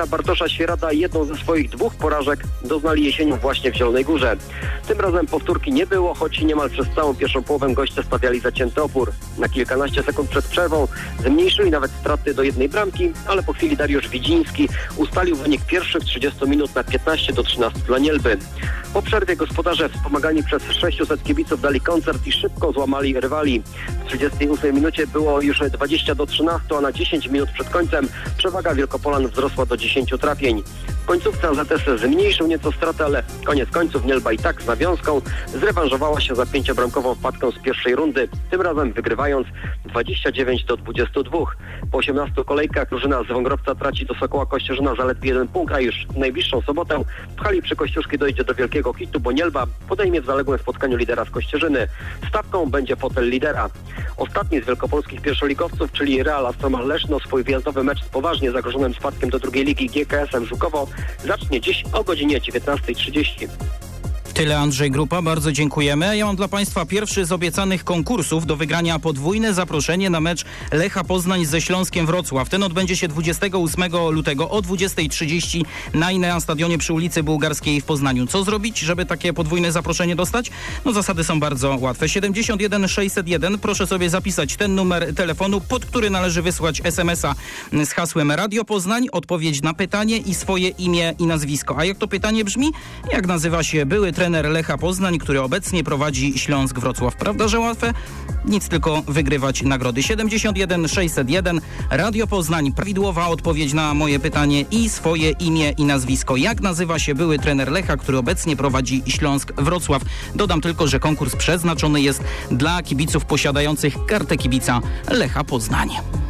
trenera Bartosza Świerada jedną ze swoich dwóch porażek doznali jesienią właśnie w Zielonej Górze. Tym razem powtórki nie było, choć niemal przez całą pierwszą połowę goście stawiali zacięty opór. Na kilkanaście sekund przed przerwą zmniejszyli nawet straty do jednej bramki, ale po chwili Dariusz Widziński ustalił wynik pierwszych trzydziestu minut na piętnaście do trzynastu dla Nielby. Po przerwie gospodarze wspomagani przez sześciuset kibiców dali koncert i szybko złamali rywali. W trzydziestej ósmej minucie było już dwadzieścia do trzynastu, a na dziesięć minut przed końcem przewaga Wielkopolan wzrosła do dziesięciu trafień. W końcówce A Z S zmniejszył nieco stratę, ale koniec końców Nielba i tak z nawiązką zrewanżowała się za pięciobramkową wpadką z pierwszej rundy, tym razem wygrywając dwadzieścia dziewięć do dwudziestu dwóch. Po osiemnastu kolejkach drużyna z Wągrowca traci do Sokoła Kościerzyna zaledwie jeden punkt, a już w najbliższą sobotę w hali przy Kościuszki dojdzie do wielkiego hitu, bo Nielba podejmie w zaległym spotkaniu lidera z Kościerzyny. Stawką będzie fotel lidera. Ostatni z wielkopolskich pierwszoligowców, czyli Real Astromal Leszno, swój wyjazdowy mecz z poważnie zagrożonym spadkiem do drugiej ligi G K S-em Żukowo zacznie dziś o godzinie dziewiętnasta trzydzieści. Tyle Andrzej Grupa, bardzo dziękujemy. Ja mam dla Państwa pierwszy z obiecanych konkursów do wygrania podwójne zaproszenie na mecz Lecha Poznań ze Śląskiem Wrocław. Ten odbędzie się dwudziestego ósmego lutego o dwudziestej trzydzieści na Inea Stadionie przy ulicy Bułgarskiej w Poznaniu. Co zrobić, żeby takie podwójne zaproszenie dostać? No zasady są bardzo łatwe. siedemdziesiąt jeden sześćset jeden. Proszę sobie zapisać ten numer telefonu, pod który należy wysłać es em es a z hasłem Radio Poznań, odpowiedź na pytanie i swoje imię i nazwisko. A jak to pytanie brzmi? Jak nazywa się były trener Lecha Poznań, który obecnie prowadzi Śląsk Wrocław? Prawda, że łatwe? Nic, tylko wygrywać nagrody. siedemdziesiąt jeden sześćset jeden. Radio Poznań. Prawidłowa odpowiedź na moje pytanie i swoje imię i nazwisko. Jak nazywa się były trener Lecha, który obecnie prowadzi Śląsk Wrocław? Dodam tylko, że konkurs przeznaczony jest dla kibiców posiadających kartę kibica Lecha Poznań.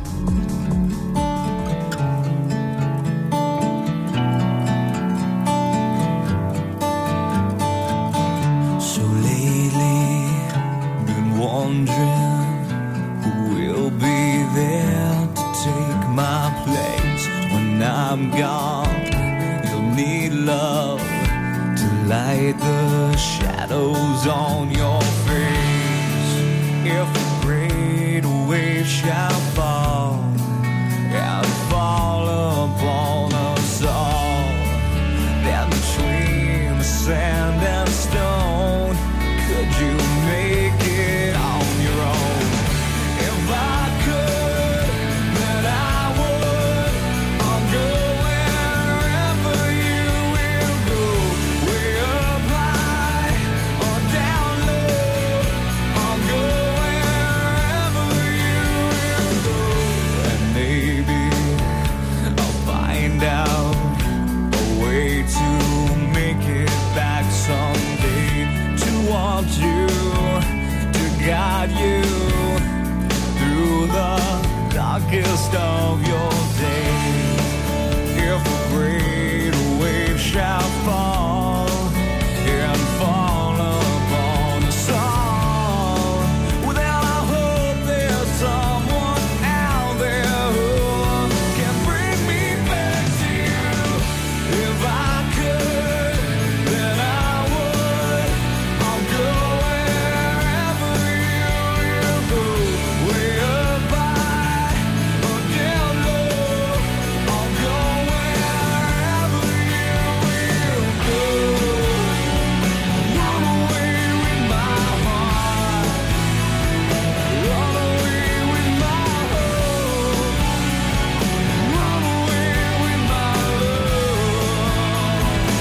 Wondering who will be there to take my place when I'm gone. You'll need love to light the shadows on your face. If a great wave shall fall and fall upon us all, then between the sand and stone, could you make it on your own? If I could, then I would. I'll go wherever you will go. Way up high or down low, I'll go wherever you will go. And maybe I'll find out a way to make it back someday, to want you, to guide you through the darkest of your days. If a great wave shall fall and fall upon us all, well then I hope there's someone out there who can bring me back to you. If I could, then I would. I'll go wherever you will go. Way up high or down low, I'll go wherever you will go. Run away with my heart, run away with my hope, run away with my love.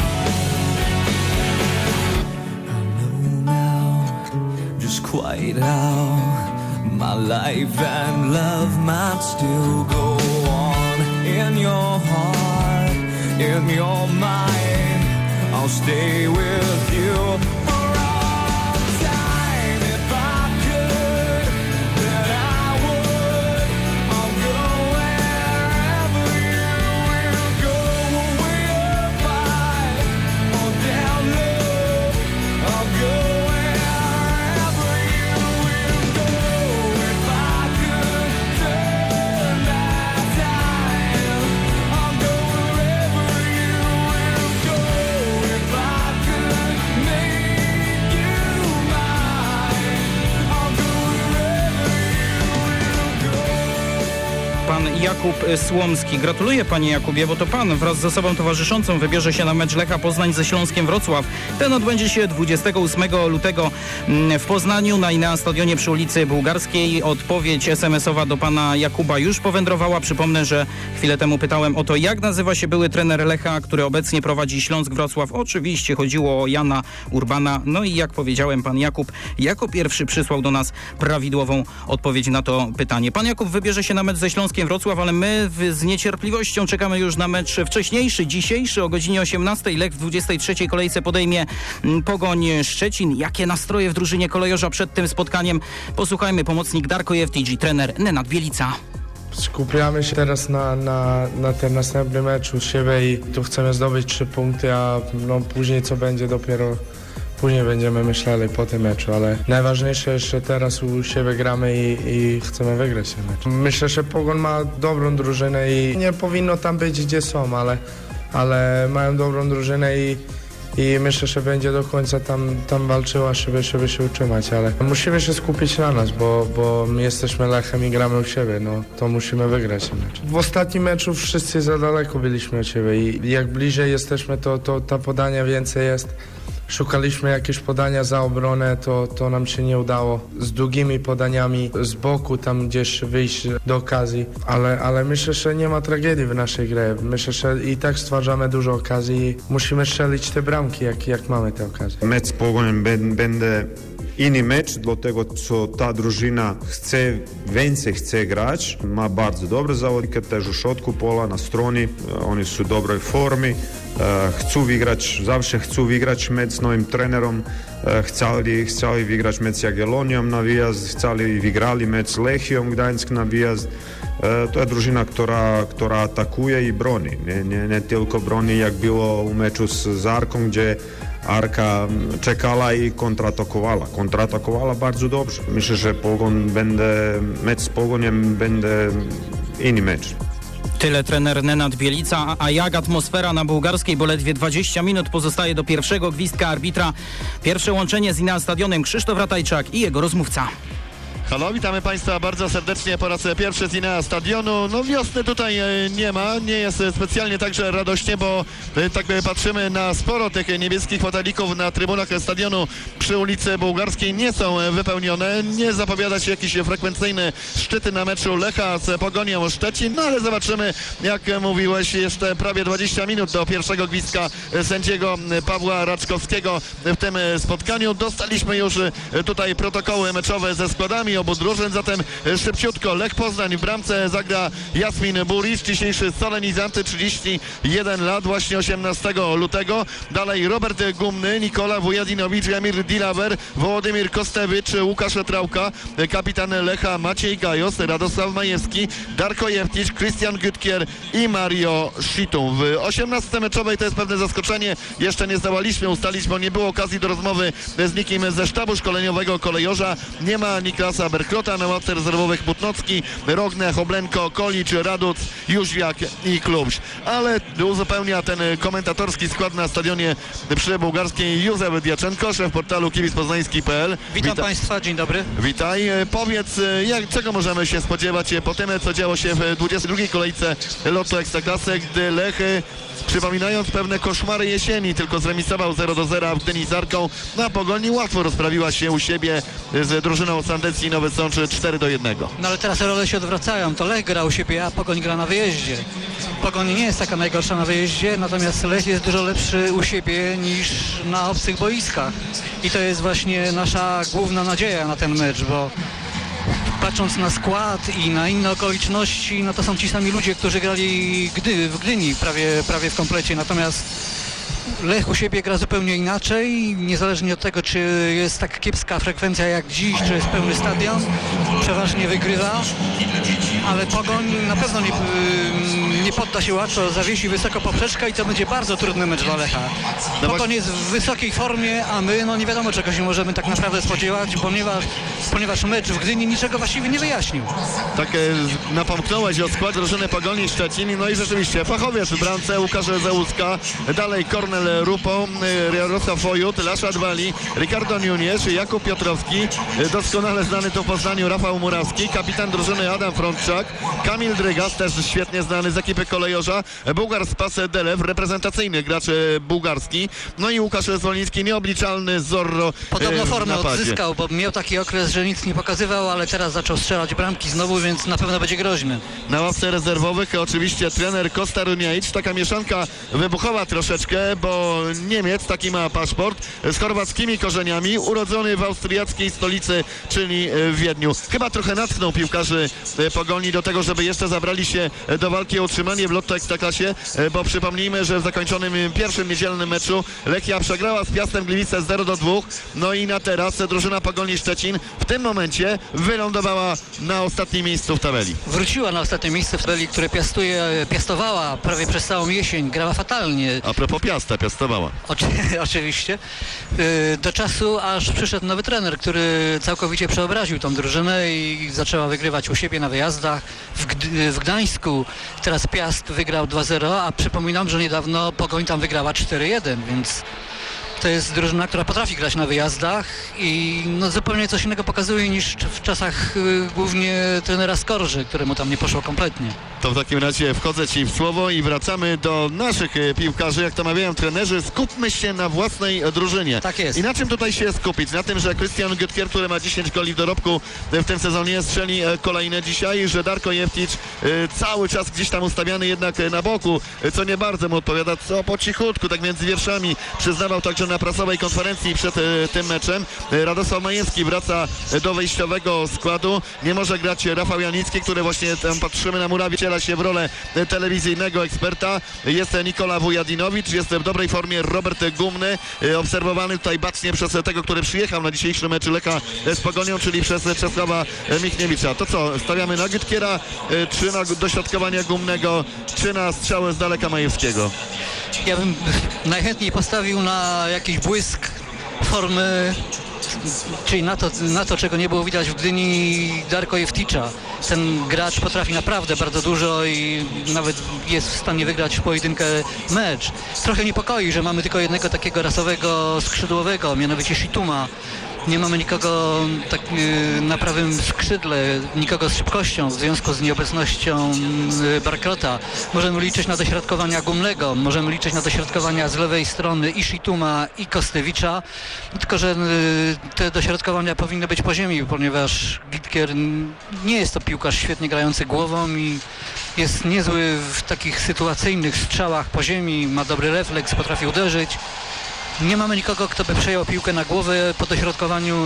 I know now just quite how my life and love might still go on. In your heart, in your mind, I'll stay with you for all time. If I could, then I would. I'll go wherever you will go. Way up high or down low, I'll go wherever you will go. If I could turn back time, I'll go wherever you will go. If I could make Jakub Słomski. Gratuluję panie Jakubie, bo to pan wraz z osobą towarzyszącą wybierze się na mecz Lecha Poznań ze Śląskiem Wrocław. Ten odbędzie się dwudziestego ósmego lutego w Poznaniu na Inea Stadionie przy ulicy Bułgarskiej. Odpowiedź es em esowa do pana Jakuba już powędrowała. Przypomnę, że chwilę temu pytałem o to, jak nazywa się były trener Lecha, który obecnie prowadzi Śląsk Wrocław. Oczywiście chodziło o Jana Urbana. No i jak powiedziałem, pan Jakub jako pierwszy przysłał do nas prawidłową odpowiedź na to pytanie. Pan Jakub wybierze się na mecz ze Śląskiem Wrocław, ale my w, z niecierpliwością czekamy już na mecz wcześniejszy, dzisiejszy o godzinie osiemnastej. Lech w dwudziestej trzeciej kolejce podejmie Pogoń Szczecin. Jakie nastroje w drużynie kolejorza przed tym spotkaniem? Posłuchajmy, pomocnik Darko Jeftić, trener Nenad Bielica. Skupiamy się teraz na, na, na ten następny mecz u siebie i tu chcemy zdobyć trzy punkty, a no, później co będzie dopiero później będziemy myśleli po tym meczu, ale najważniejsze jeszcze teraz u siebie gramy i, i chcemy wygrać ten mecz. Myślę, że Pogoń ma dobrą drużynę i nie powinno tam być gdzie są, ale, ale mają dobrą drużynę i I myślę, że będzie do końca tam, tam walczyła, żeby, żeby się utrzymać, ale musimy się skupić na nas, bo, bo my jesteśmy Lechem i gramy u siebie, no to musimy wygrać ten mecz. W ostatnim meczu wszyscy za daleko byliśmy od siebie i jak bliżej jesteśmy, to, to ta podania więcej jest. Szukaliśmy jakieś podania za obronę, to, to nam się nie udało. Z długimi podaniami z boku tam gdzieś wyjść do okazji, ale, ale myślę, że nie ma tragedii w naszej grze. Myślę, że i tak stwarzamy dużo okazji i musimy strzelić te bramki, jak, jak mamy te okazje. Mecz z Pogoniem będzie inny mecz, dlatego co ta drużyna chce więcej chce grać, ma bardzo dobre zawodnike też u środku pola, na stronie, oni są w dobrej formie. Chcą wygrać, zawsze chcą wygrać mecz z nowym trenerom, chcieli, chcieli wygrać mecz z Jagiellonią na wyjazd, chcieli wygrali mecz z Lechią Gdańsk na wyjazd. To jest drużyna, która, która atakuje i broni, nie, nie, nie tylko broni jak było u meczu z, z Arką, gdzie Arka czekała i kontratakowała. Kontratakowała bardzo dobrze. Myślę, że Pogoń będzie, mecz z Pogoniem będzie inny mecz. Tyle trener Nenad Bielica, a jak atmosfera na bułgarskiej, bo ledwie dwadzieścia minut pozostaje do pierwszego gwizdka arbitra. Pierwsze łączenie z Inea Stadionem Krzysztof Ratajczak i jego rozmówca. Halo, witamy Państwa bardzo serdecznie po raz pierwszy z Inea Stadionu. No wiosny tutaj nie ma, nie jest specjalnie także radośnie, bo tak patrzymy na sporo tych niebieskich fotelików na trybunach stadionu przy ulicy Bułgarskiej nie są wypełnione. Nie zapowiada się jakieś frekwencyjne szczyty na meczu Lecha z Pogonią Szczecin, no ale zobaczymy, jak mówiłeś, jeszcze prawie dwadzieścia minut do pierwszego gwizdka sędziego Pawła Raczkowskiego w tym spotkaniu. Dostaliśmy już tutaj protokoły meczowe ze składami obu drużyn, zatem szybciutko Lech Poznań w bramce zagra Jasmin Burisz, dzisiejszy solenizanty, trzydzieści jeden lat, właśnie osiemnastego lutego. Dalej Robert Gumny, Nikola Wujadinowicz, Emir Dilawer, Wołodymir Kostewicz, Łukasz Trałka, kapitan Lecha Maciej Gajos, Radosław Majewski, Darko Jeftić, Krystian Gütkier i Mario Szitum. W osiemnastce meczowej to jest pewne zaskoczenie, jeszcze nie zdołaliśmy ustalić, bo nie było okazji do rozmowy z nikim ze sztabu szkoleniowego kolejorza. Nie ma Niklasa Berklota, na ławce rezerwowych Butnocki, Rogne, Hoblenko, Kolicz, Raduc, Jóźwiak i Klubś. Ale uzupełnia ten komentatorski skład na stadionie przy Bułgarskiej Józef Diaczenko, szef portalu kibic poznański kropka p l. Witam Wita Państwa, dzień dobry. Witaj. Powiedz, jak, czego możemy się spodziewać po tym, co działo się w dwudziestej drugiej kolejce Lotu Ekstraklasy, gdy Lech, przypominając pewne koszmary jesieni, tylko zremisował zero do zera w Gdyni z Arką, na Pogoni łatwo rozprawiła się u siebie z drużyną Sandecji Nowy Sącz cztery do jednego. No ale teraz role się odwracają, to Lech gra u siebie, a Pogoń gra na wyjeździe. Pogoń nie jest taka najgorsza na wyjeździe, natomiast Lech jest dużo lepszy u siebie niż na obcych boiskach. I to jest właśnie nasza główna nadzieja na ten mecz, bo patrząc na skład i na inne okoliczności, no to są ci sami ludzie, którzy grali Gdy, w Gdyni prawie, prawie w komplecie, natomiast Lech u siebie gra zupełnie inaczej, niezależnie od tego, czy jest tak kiepska frekwencja jak dziś, czy jest pełny stadion, przeważnie wygrywa, ale Pogoń na pewno nie, nie podda się łatwo, zawiesi wysoko poprzeczka i to będzie bardzo trudny mecz dla Lecha. Pogoń jest w wysokiej formie, a my no nie wiadomo, czego się możemy tak naprawdę spodziewać, ponieważ, ponieważ mecz w Gdyni niczego właściwie nie wyjaśnił. Tak napomknąłeś o skład drużyny Pogoni Szczecin. No i rzeczywiście fachowiec w bramce Łukasz Zełuska, dalej Kornel Rupo, Jarosław Wojut, Laszad Wali, Ricardo Nunes, Jakub Piotrowski, doskonale znany tu w Poznaniu Rafał Murawski, kapitan drużyny Adam Frączak, Kamil Drygas, też świetnie znany z ekipy kolejorza, Bułgar Spas Delew, reprezentacyjny gracz bułgarski, no i Łukasz Zwoliński, nieobliczalny Zorro. Podobno w formę napadzie. odzyskał, bo miał taki okres, że nic nie pokazywał, ale teraz zaczął strzelać bramki znowu, więc na pewno będzie groźny. Na ławce rezerwowych oczywiście trener Kosta Runiaić, taka mieszanka wybuchowa troszeczkę, bo Niemiec, taki ma paszport, z chorwackimi korzeniami, urodzony w austriackiej stolicy, czyli w Wiedniu. Chyba trochę natchnął piłkarzy Pogoni do tego, żeby jeszcze zabrali się do walki o utrzymanie w Lotto Ekstraklasie, bo przypomnijmy, że w zakończonym pierwszym niedzielnym meczu Lechia przegrała z Piastem Gliwice zero do dwóch, no i na teraz drużyna Pogoni Szczecin w tym momencie wylądowała na ostatnim miejscu w tabeli. Wróciła na ostatnie miejsce w tabeli, które piastuje, piastowała prawie przez całą jesień, grała fatalnie. A propos Piasta, piastowała. Oczy, oczywiście. Yy, do czasu, aż przyszedł nowy trener, który całkowicie przeobraził tą drużynę i zaczęła wygrywać u siebie na wyjazdach. W, Gd- w Gdańsku teraz Piast wygrał dwa zero, a przypominam, że niedawno Pogoń tam wygrała cztery jeden, więc to jest drużyna, która potrafi grać na wyjazdach i no, zupełnie coś innego pokazuje niż w czasach y, głównie trenera Skorży, któremu tam nie poszło kompletnie. To w takim razie wchodzę Ci w słowo i wracamy do naszych e, piłkarzy. Jak to mawiają trenerzy, skupmy się na własnej e, drużynie. Tak jest. I na czym tutaj się skupić? Na tym, że Krystian Gytkier, który ma dziesięć goli w dorobku e, w tym sezonie, strzeli e, kolejne dzisiaj, że Darko Jewticz e, cały czas gdzieś tam ustawiany jednak e, na boku, e, co nie bardzo mu odpowiada, co po cichutku, tak między wierszami przyznawał także na prasowej konferencji przed e, tym meczem. E, Radosław Majewski wraca e, do wejściowego składu. Nie może grać Rafał Janicki, który właśnie tam patrzymy na murawie, wciela się w rolę e, telewizyjnego eksperta. Jest e, Nikola Wujadinowicz, jest w dobrej formie Robert Gumny, e, obserwowany tutaj bacznie przez e, tego, który przyjechał na dzisiejszy mecz Lecha e, z Pogonią, czyli przez e, Czesława e, Michniewicza. To co, stawiamy na Gytkiera, e, czy na dośrodkowania Gumnego, czy na strzały z daleka Majewskiego? Ja bym najchętniej postawił na jakiś błysk formy, czyli na to, na to, czego nie było widać w Gdyni Darko Jewticza. Ten gracz potrafi naprawdę bardzo dużo i nawet jest w stanie wygrać w pojedynkę mecz. Trochę niepokoi, że mamy tylko jednego takiego rasowego skrzydłowego, mianowicie Shituma. Nie mamy nikogo tak, yy, na prawym skrzydle, nikogo z szybkością w związku z nieobecnością yy, Barkrota. Możemy liczyć na dośrodkowania Gumnego, możemy liczyć na dośrodkowania z lewej strony i Shituma, i Kostewicza, tylko że yy, te dośrodkowania powinny być po ziemi, ponieważ Gytkier nie jest to piłkarz świetnie grający głową i jest niezły w takich sytuacyjnych strzałach po ziemi, ma dobry refleks, potrafi uderzyć. Nie mamy nikogo, kto by przejął piłkę na głowę po dośrodkowaniu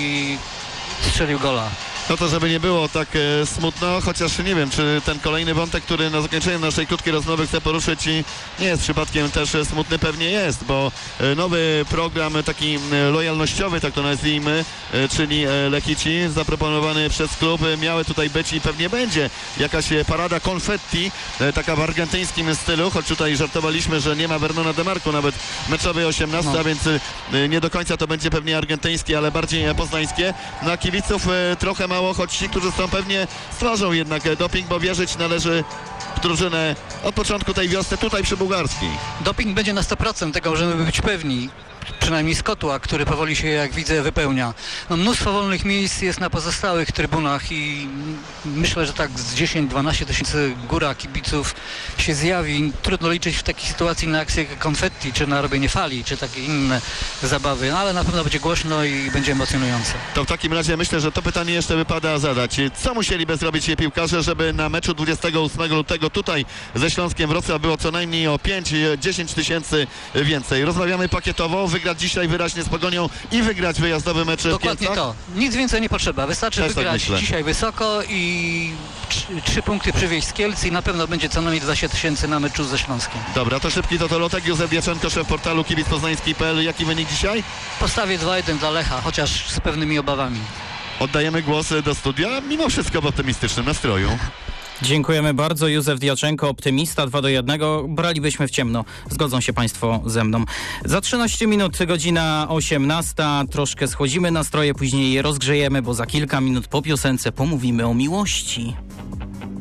i strzelił gola. No to żeby nie było tak e, smutno, chociaż nie wiem, czy ten kolejny wątek, który na zakończenie naszej krótkiej rozmowy chcę poruszyć, i nie jest przypadkiem też e, smutny, pewnie jest, bo e, nowy program taki e, lojalnościowy, tak to nazwijmy, e, czyli e, Lechici, zaproponowany przez klub, e, miały tutaj być i pewnie będzie jakaś e, parada konfetti, e, taka w argentyńskim stylu, choć tutaj żartowaliśmy, że nie ma Vernona Demarco nawet meczowej osiemnastce, no. Więc e, nie do końca to będzie pewnie argentyńskie, ale bardziej e, poznańskie. Na kibiców e, trochę ma mało, choć ci, którzy są pewnie stworzą jednak doping, bo wierzyć należy w drużynę od początku tej wiosny tutaj przy Bułgarskiej. Doping będzie na sto procent, tego możemy być pewni. Przynajmniej z kotła, który powoli się, jak widzę, wypełnia. No, mnóstwo wolnych miejsc jest na pozostałych trybunach i myślę, że tak z dziesięć do dwunastu tysięcy góra kibiców się zjawi. Trudno liczyć w takiej sytuacji na akcję konfetti, czy na robienie fali, czy takie inne zabawy, no, ale na pewno będzie głośno i będzie emocjonujące. To w takim razie myślę, że to pytanie jeszcze wypada zadać. Co musieliby zrobić piłkarze, żeby na meczu dwudziestego ósmego lutego tutaj ze Śląskiem Wrocław było co najmniej o pięć do dziesięciu tysięcy więcej? Rozmawiamy pakietowo, wygrać dzisiaj wyraźnie z Pogonią i wygrać wyjazdowy mecz w Dokładnie to. Nic więcej nie potrzeba. Wystarczy Też wygrać tak dzisiaj wysoko i trzy, trzy punkty przywieźć z Kielc i na pewno będzie co najmniej dwadzieścia tysięcy na meczu ze Śląskiem. Dobra, to szybki totolotek. Józef Diaczenko, szef portalu kibic poznański kropka p l. Jaki wynik dzisiaj? Postawię dwa jeden dla Lecha, chociaż z pewnymi obawami. Oddajemy głos do studia, mimo wszystko w optymistycznym nastroju. Dziękujemy bardzo. Józef Diaczenko, optymista, dwa do jednego. Bralibyśmy w ciemno. Zgodzą się Państwo ze mną. Za trzynaście minut, godzina osiemnasta. Troszkę schłodzimy nastroje, później je rozgrzejemy, bo za kilka minut po piosence pomówimy o miłości.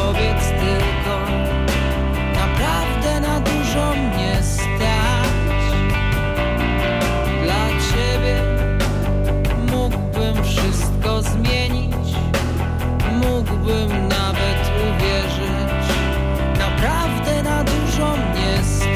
powiedz tylko, naprawdę na dużo mnie stać. Dla ciebie mógłbym wszystko zmienić, mógłbym nawet uwierzyć, naprawdę na dużo mnie stać.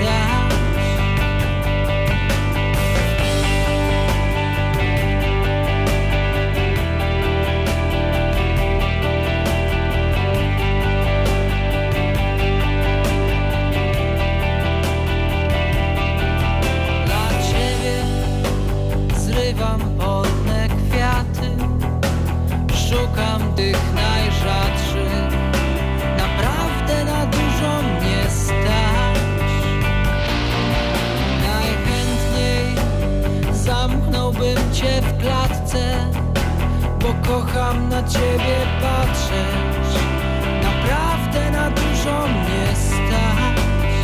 Zrywam polne kwiaty, szukam tych najrzadszych, naprawdę na dużo mnie stać. Najchętniej zamknąłbym cię w klatce, bo kocham na ciebie patrzeć, naprawdę na dużo mnie stać.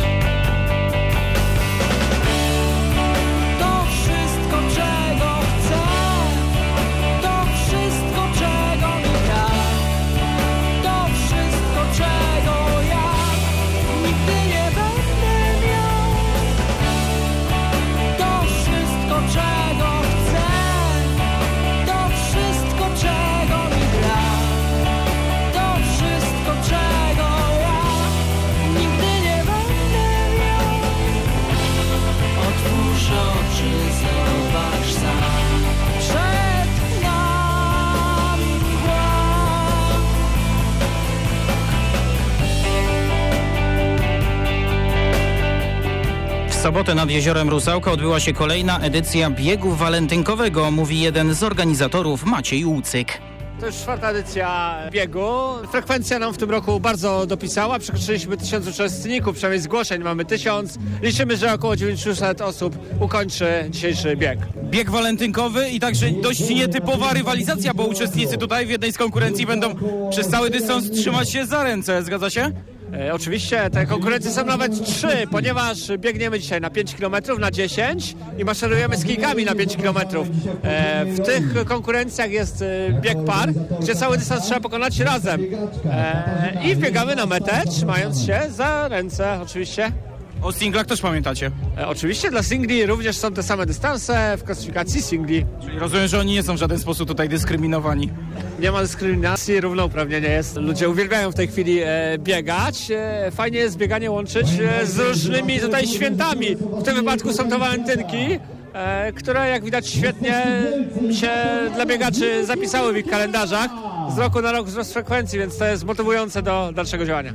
W sobotę nad jeziorem Rusałka odbyła się kolejna edycja biegu walentynkowego, mówi jeden z organizatorów, Maciej Łucyk. To już czwarta edycja biegu. Frekwencja nam w tym roku bardzo dopisała. Przekroczyliśmy tysiąc uczestników, przynajmniej zgłoszeń mamy tysiąc. Liczymy, że około dziewięćset osób ukończy dzisiejszy bieg. Bieg walentynkowy i także dość nietypowa rywalizacja, bo uczestnicy tutaj w jednej z konkurencji będą przez cały dystans trzymać się za ręce. Zgadza się? E, oczywiście te konkurencje są nawet trzy, ponieważ biegniemy dzisiaj na pięć kilometrów, na dziesięć i maszerujemy z kijkami na pięć kilometrów. E, w tych konkurencjach jest e, bieg par, gdzie cały dystans trzeba pokonać razem. E, I wbiegamy na metę, trzymając się za ręce oczywiście. O singlach też pamiętacie? E, oczywiście dla singli również są te same dystanse w klasyfikacji singli. Czyli rozumiem, że oni nie są w żaden sposób tutaj dyskryminowani. Nie ma dyskryminacji, równouprawnienie jest. Ludzie uwielbiają w tej chwili e, biegać. E, fajnie jest bieganie łączyć e, z różnymi tutaj świętami. W tym wypadku są to walentynki, e, które jak widać świetnie się dla biegaczy zapisały w ich kalendarzach. Z roku na rok wzrost frekwencji, więc to jest motywujące do dalszego działania.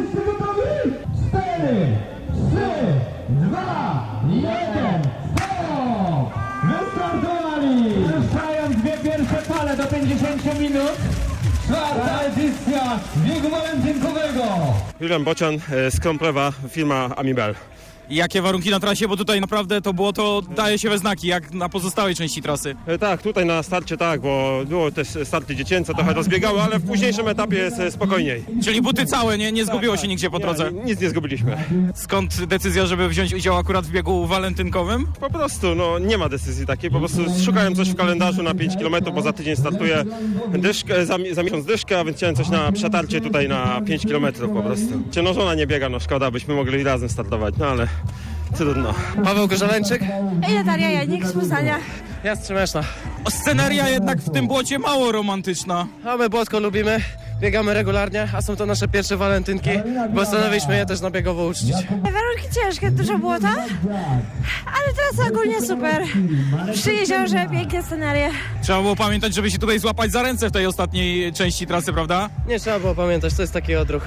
dwa, jeden, zero! Wystartowali! Ruszając dwie pierwsze fale do pięćdziesięciu minut. Czwarta edycja biegu walentynkowego. Julian Bocian z Krąplewa, firma Amibel. Jakie warunki na trasie, bo tutaj naprawdę to było, to daje się we znaki, jak na pozostałej części trasy. E, tak, tutaj na starcie tak, bo było też starty dziecięce, trochę rozbiegały, ale w późniejszym etapie jest spokojniej. Czyli buty całe, nie, nie zgubiło tak, się nigdzie po drodze? Nie, nic nie zgubiliśmy. Skąd decyzja, żeby wziąć udział akurat w biegu walentynkowym? Po prostu, no nie ma decyzji takiej, po prostu szukałem coś w kalendarzu na pięć kilometrów, bo za tydzień startuję dyszkę, za, za miesiąc dyszkę, a więc chciałem coś na przetarcie tutaj na pięć kilometrów po prostu. No żona nie biega, no szkoda, byśmy mogli razem startować, no ale trudno. Paweł Gorzaleńczyk. I Natalia Janik z Poznania. Ja z Trzemeszna. Sceneria jednak w tym błocie mało romantyczna. A my błotko lubimy, biegamy regularnie, a są to nasze pierwsze walentynki, bo postanowiliśmy je też na biegowo uczcić. Warunki ciężkie, dużo błota, ale trasa ogólnie super. Przy jeziorze, piękne scenerie. Trzeba było pamiętać, żeby się tutaj złapać za ręce w tej ostatniej części trasy, prawda? Nie trzeba było pamiętać, to jest taki odruch.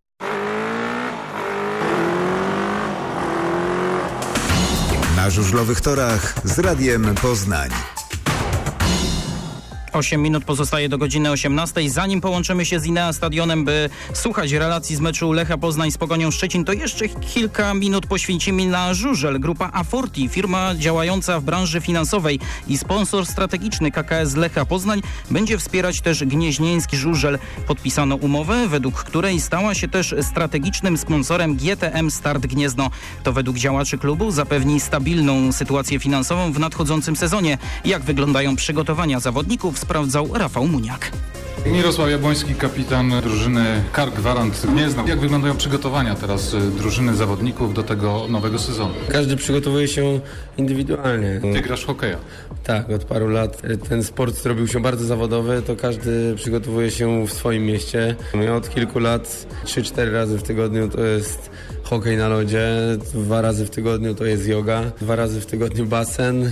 Na żużlowych torach z Radiem Poznań. osiem minut pozostaje do godziny osiemnastej. Zanim połączymy się z Inea Stadionem, by słuchać relacji z meczu Lecha Poznań z Pogonią Szczecin, to jeszcze kilka minut poświęcimy na żużel. Grupa Aforti, firma działająca w branży finansowej i sponsor strategiczny K K S Lecha Poznań, będzie wspierać też gnieźnieński żużel. Podpisano umowę, według której stała się też strategicznym sponsorem G T M Start Gniezno. To według działaczy klubu zapewni stabilną sytuację finansową w nadchodzącym sezonie. Jak wyglądają przygotowania zawodników, sprawdzał Rafał Muniak. Mirosław Jabłoński, kapitan drużyny Kar Gwarant Gniezno. Jak wyglądają przygotowania teraz drużyny zawodników do tego nowego sezonu? Każdy przygotowuje się indywidualnie. Ty grasz w hokeja? Tak, od paru lat ten sport zrobił się bardzo zawodowy, to każdy przygotowuje się w swoim mieście. Ja od kilku lat trzy cztery razy w tygodniu to jest hokej na lodzie, dwa razy w tygodniu to jest joga, dwa razy w tygodniu basen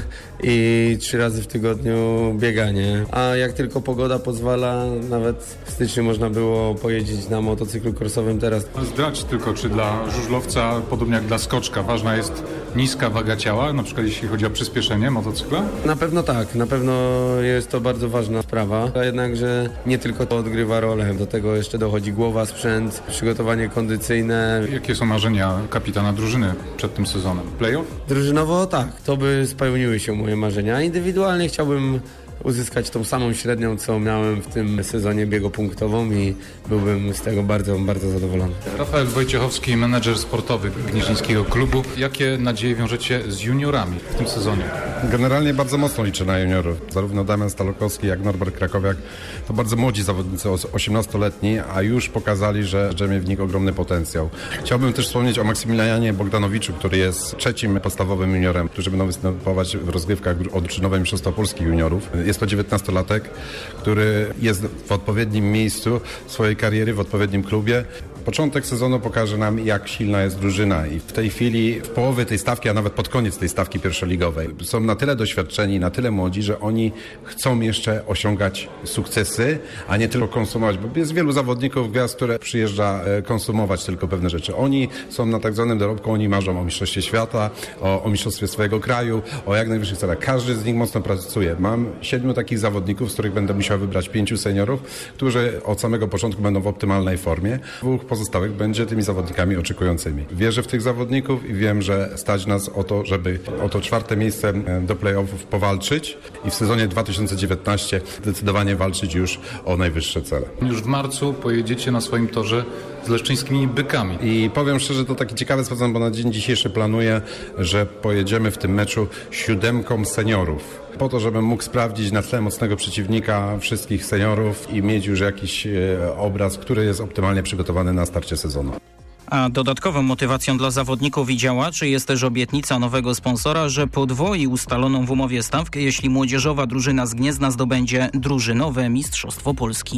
i trzy razy w tygodniu bieganie. A jak tylko pogoda pozwala, nawet w styczniu można było pojeździć na motocyklu crossowym teraz. Zdradź tylko, czy dla żużlowca, podobnie jak dla skoczka, ważna jest niska waga ciała, na przykład jeśli chodzi o przyspieszenie motocykla? Na pewno tak, na pewno jest to bardzo ważna sprawa, a jednakże nie tylko to odgrywa rolę, do tego jeszcze dochodzi głowa, sprzęt, przygotowanie kondycyjne. Jakie są marzenia kapitana drużyny przed tym sezonem? Playoff? Drużynowo tak, to by spełniły się moje marzenia. Indywidualnie chciałbym uzyskać tą samą średnią, co miałem w tym sezonie biegopunktową i byłbym z tego bardzo, bardzo zadowolony. Rafael Wojciechowski, menedżer sportowy Gnieźnieńskiego Klubu. Jakie nadzieje wiążecie z juniorami w tym sezonie? Generalnie bardzo mocno liczę na juniorów. Zarówno Damian Stalokowski, jak Norbert Krakowiak to bardzo młodzi zawodnicy, osiemnastoletni, a już pokazali, że drzemie w nich ogromny potencjał. Chciałbym też wspomnieć o Maksymilianie Bogdanowiczu, który jest trzecim podstawowym juniorem, którzy będą występować w rozgrywkach o drużynowe Mistrzostwa Polski juniorów. Jest to dziewiętnastolatek, który jest w odpowiednim miejscu swojej kariery, w odpowiednim klubie. Początek sezonu pokaże nam, jak silna jest drużyna i w tej chwili w połowie tej stawki, a nawet pod koniec tej stawki pierwszoligowej są na tyle doświadczeni, na tyle młodzi, że oni chcą jeszcze osiągać sukcesy, a nie tylko konsumować, bo jest wielu zawodników, gwiazd, które przyjeżdża konsumować tylko pewne rzeczy. Oni są na tak zwanym dorobku, oni marzą o mistrzostwie świata, o, o mistrzostwie swojego kraju, o jak najwyższych celach. Każdy z nich mocno pracuje. Mam siedmiu takich zawodników, z których będę musiał wybrać pięciu seniorów, którzy od samego początku będą w optymalnej formie. Dwóch pozostałych będzie tymi zawodnikami oczekującymi. Wierzę w tych zawodników i wiem, że stać nas o to, żeby o to czwarte miejsce do play-offów powalczyć i w sezonie dwa tysiące dziewiętnastym zdecydowanie walczyć już o najwyższe cele. Już w marcu pojedziecie na swoim torze z leszczyńskimi Bykami. I powiem szczerze, to taki ciekawy sezon, bo na dzień dzisiejszy planuję, że pojedziemy w tym meczu siódemką seniorów. Po to, żebym mógł sprawdzić na tle mocnego przeciwnika wszystkich seniorów i mieć już jakiś e, obraz, który jest optymalnie przygotowany na starcie sezonu. A dodatkową motywacją dla zawodników i działaczy jest też obietnica nowego sponsora, że podwoi ustaloną w umowie stawkę, jeśli młodzieżowa drużyna z Gniezna zdobędzie drużynowe Mistrzostwo Polski.